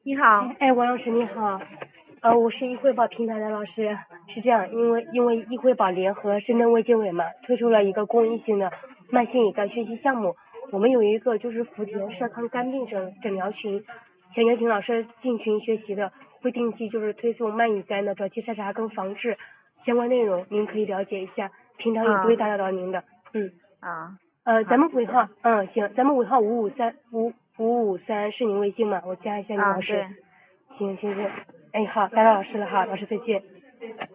你好。 王老师你好，我是易汇宝平台的老师，是这样，因为易汇宝联合深圳卫健委嘛，推出了一个公益性的慢性乙肝学习项目，我们有一个就是福田社康肝病诊疗群，想邀请老师进群学习的，会定期就是推送慢乙肝的早期筛查跟防治相关内容，您可以了解一下，平常也不会打扰到您的。咱们尾号，行，咱们尾号553是您微信吗？我加一下您老师。 对。 行，好，打扰老师了，好，老师再见。